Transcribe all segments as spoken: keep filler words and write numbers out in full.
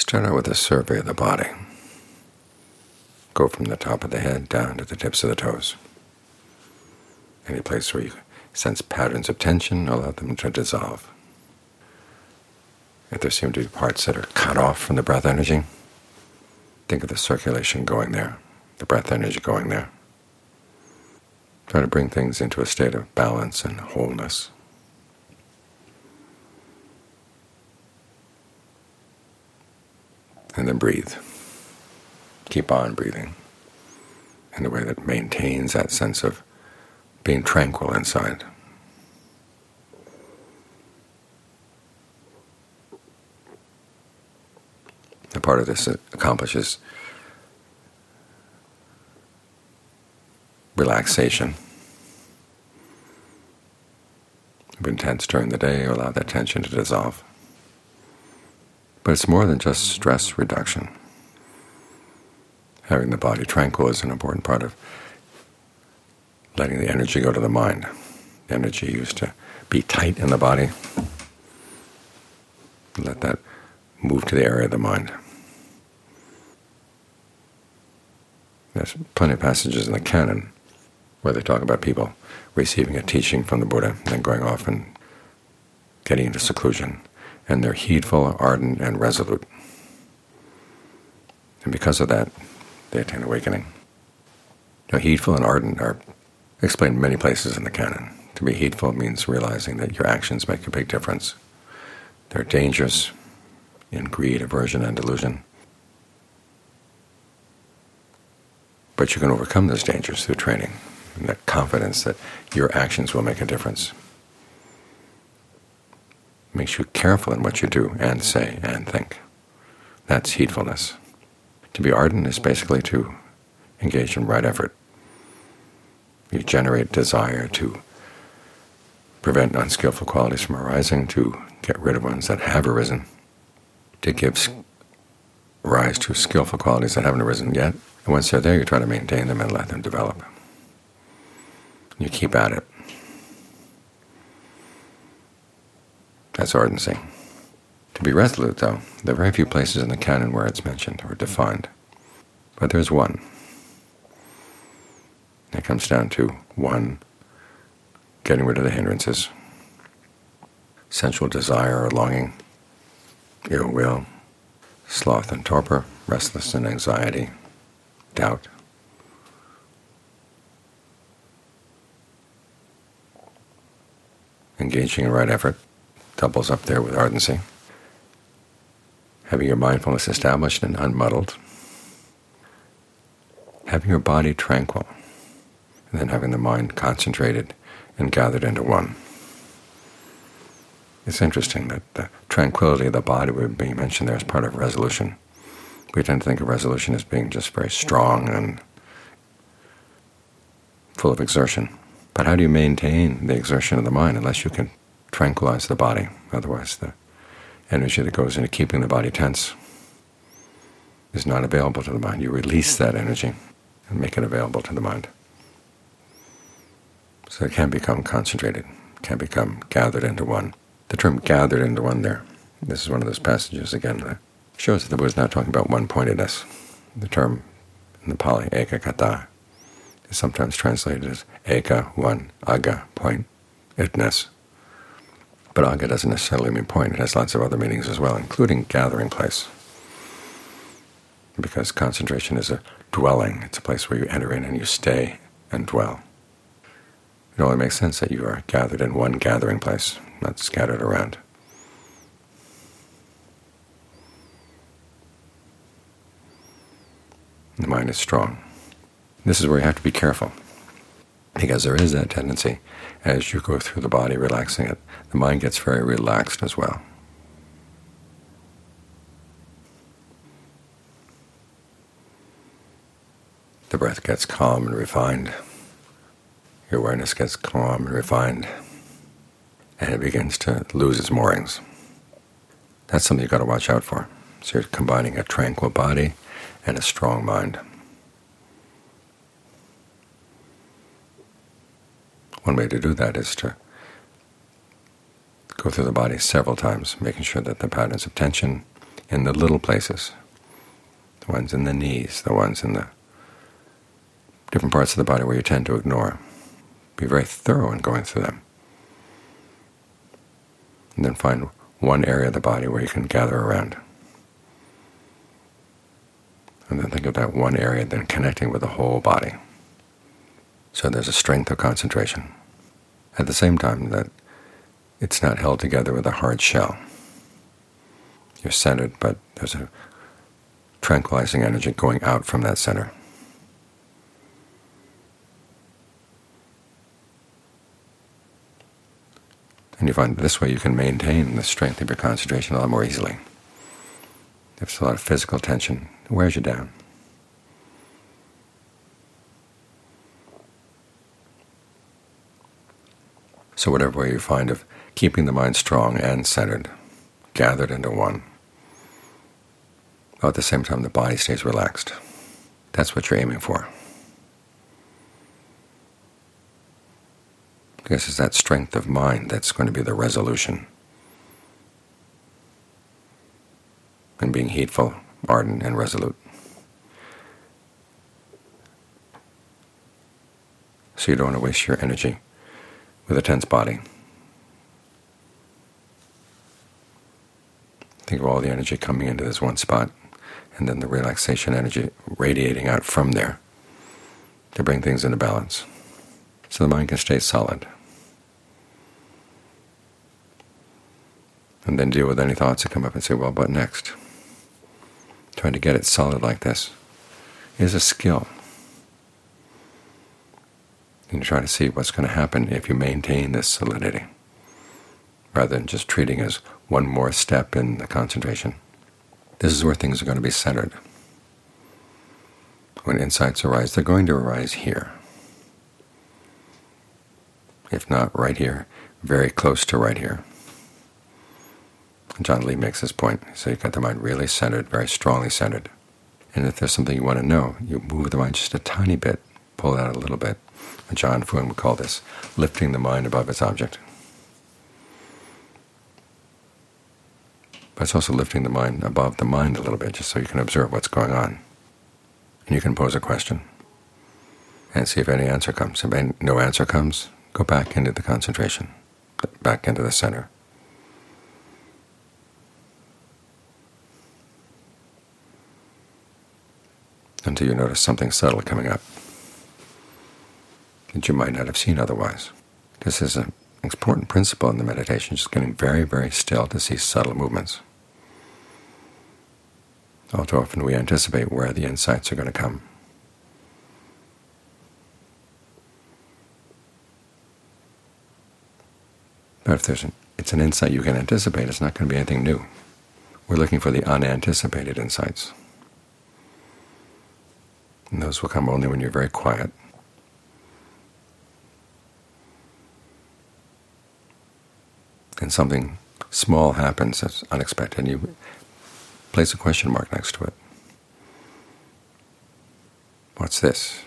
Start out with a survey of the body. Go from the top of the head down to the tips of the toes. Any place where you sense patterns of tension, allow them to dissolve. If there seem to be parts that are cut off from the breath energy, think of the circulation going there, the breath energy going there. Try to bring things into a state of balance and wholeness. And then breathe. Keep on breathing in a way that maintains that sense of being tranquil inside. A part of this accomplishes relaxation. If you've been tense during the day, allow that tension to dissolve. But it's more than just stress reduction. Having the body tranquil is an important part of letting the energy go to the mind. The energy used to be tight in the body. Let that move to the area of the mind. There's plenty of passages in the canon where they talk about people receiving a teaching from the Buddha and then going off and getting into seclusion. And they're heedful, ardent, and resolute. And because of that, they attain awakening. Now, heedful and ardent are explained in many places in the canon. To be heedful means realizing that your actions make a big difference. They're dangerous in greed, aversion, and delusion. But you can overcome those dangers through training, and that confidence that your actions will make a difference. Makes you careful in what you do and say and think. That's heedfulness. To be ardent is basically to engage in right effort. You generate desire to prevent unskillful qualities from arising, to get rid of ones that have arisen, to give rise to skillful qualities that haven't arisen yet. And once they're there, you try to maintain them and let them develop. You keep at it. That's ardency. To be resolute, though, there are very few places in the canon where it's mentioned or defined. But there's one. It comes down to, one, getting rid of the hindrances, sensual desire or longing, ill will, sloth and torpor, restlessness and anxiety, doubt. Engaging in right effort doubles up there with ardency. Having your mindfulness established and unmuddled. Having your body tranquil. And then having the mind concentrated and gathered into one. It's interesting that the tranquility of the body would be mentioned there as part of resolution. We tend to think of resolution as being just very strong and full of exertion. But how do you maintain the exertion of the mind unless you can tranquilize the body? Otherwise, the energy that goes into keeping the body tense is not available to the mind. You release that energy and make it available to the mind. So it can become concentrated, can become gathered into one. The term gathered into one there, this is one of those passages, again, that shows that the Buddha is not talking about one-pointedness. The term in the Pali, ekakata, is sometimes translated as eka, one, aga, point-edness. But aga doesn't necessarily mean point. It has lots of other meanings as well, including gathering place. Because concentration is a dwelling. It's a place where you enter in and you stay and dwell. It only makes sense that you are gathered in one gathering place, not scattered around. The mind is strong. This is where you have to be careful, because there is that tendency, as you go through the body relaxing it, the mind gets very relaxed as well. The breath gets calm and refined. Your awareness gets calm and refined, and it begins to lose its moorings. That's something you've got to watch out for. So you're combining a tranquil body and a strong mind. One way to do that is to go through the body several times, making sure that the patterns of tension in the little places, the ones in the knees, the ones in the different parts of the body where you tend to ignore. Be very thorough in going through them. And then find one area of the body where you can gather around. And then think of that one area then connecting with the whole body. So there's a strength of concentration. At the same time that it's not held together with a hard shell. You're centered, but there's a tranquilizing energy going out from that center. And you find this way you can maintain the strength of your concentration a lot more easily. If there's a lot of physical tension, it wears you down. So whatever way you find of keeping the mind strong and centered, gathered into one, while at the same time the body stays relaxed, that's what you're aiming for. Because it's that strength of mind that's going to be the resolution in being heedful, ardent, and resolute. So you don't want to waste your energy with a tense body. Think of all the energy coming into this one spot, and then the relaxation energy radiating out from there to bring things into balance, so the mind can stay solid. And then deal with any thoughts that come up and say, well, what next? Trying to get it solid like this is a skill. And you try to see what's going to happen if you maintain this solidity, rather than just treating as one more step in the concentration. This is where things are going to be centered. When insights arise, they're going to arise here. If not right here, very close to right here. John Lee makes this point. So you've got the mind really centered, very strongly centered. And if there's something you want to know, you move the mind just a tiny bit, pull it out a little bit. And John Foon would call this lifting the mind above its object. But it's also lifting the mind above the mind a little bit, just so you can observe what's going on. And you can pose a question and see if any answer comes. If any, no answer comes, go back into the concentration, back into the center. Until you notice something subtle coming up that you might not have seen otherwise. This is an important principle in the meditation, just getting very, very still to see subtle movements. All too often we anticipate where the insights are going to come. But if there's an, it's an insight you can anticipate, it's not going to be anything new. We're looking for the unanticipated insights. And those will come only when you're very quiet. And something small happens that's unexpected, and you place a question mark next to it. What's this?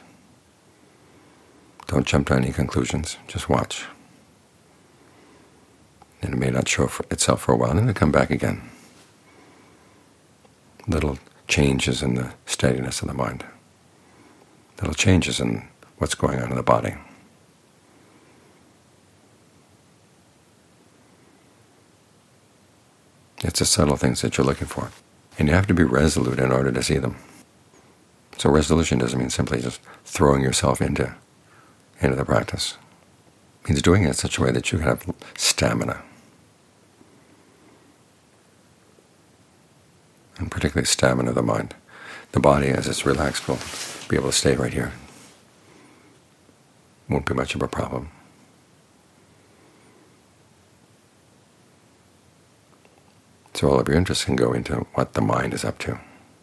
Don't jump to any conclusions. Just watch. And it may not show for itself for a while, and then it'll come back again. Little changes in the steadiness of the mind. Little changes in what's going on in the body. It's the subtle things that you're looking for. And you have to be resolute in order to see them. So resolution doesn't mean simply just throwing yourself into, into the practice. It means doing it in such a way that you can have stamina. And particularly stamina of the mind. The body, as it's relaxed, will be able to stay right here. Won't be much of a problem. So all of your interest can go into what the mind is up to.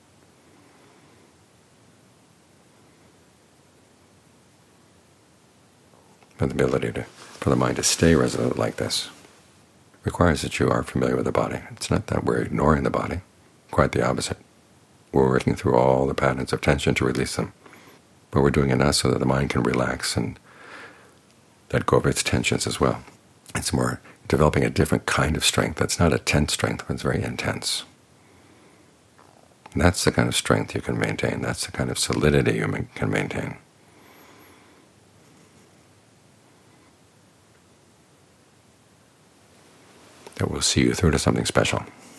But the ability to, for the mind to stay resolute like this requires that you are familiar with the body. It's not that we're ignoring the body, quite the opposite. We're working through all the patterns of tension to release them. But we're doing it now so that the mind can relax and let go of its tensions as well. It's more developing a different kind of strength that's not a tense strength, but it's very intense. That's the kind of strength you can maintain. That's the kind of solidity you can maintain. That will see you through to something special.